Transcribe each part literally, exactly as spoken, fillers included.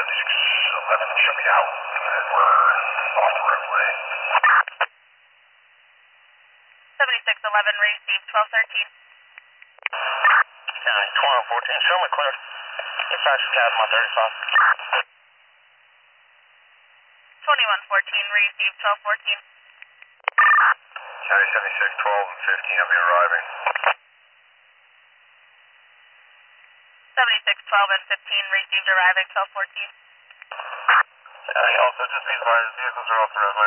seventy-six eleven, show me out. And we're off the roadway. seventy-six eleven, received twelve thirteen. Yeah, twelve fourteen, show me clear. Dispatch Chasm on thirty-five. twenty-one fourteen, received twelve fourteen. County seventy-six twelve and fifteen will be arriving. seventy-six twelve and fifteen, received arriving twelve fourteen. County also just be advised vehicles are off the roadway.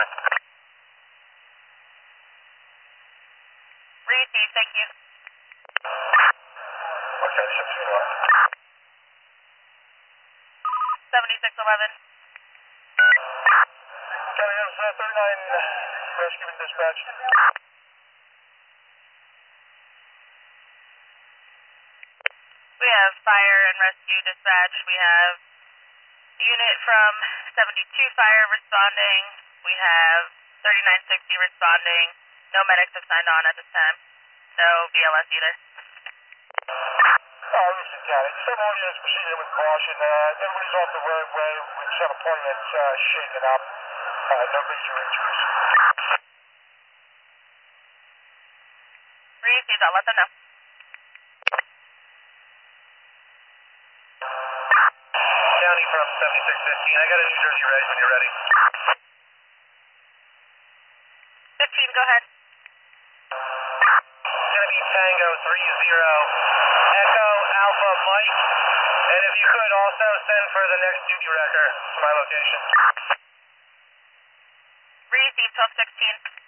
Received, thank you. Okay, seventy-six eleven. seventy-six eleven. County is uh, thirty-nine, rescue and dispatch. We have fire and rescue dispatch. We have unit from seventy-two fire responding. We have thirty-nine sixty responding. No medics have signed on at this time. No B L S either. Oh, listen, County, several units proceeding with caution. Uh, everybody's off the roadway. We just have a party that's uh, shaking up. Uh, no major injuries. Received, I'll let them know. County from seventy-six fifteen. I got a New Jersey ready when you're ready. fifteen, go ahead. It's going to be Tango three zero, Echo Alpha Mike. And if you could also send for the next duty wrecker to my location. Received, twelve sixteen.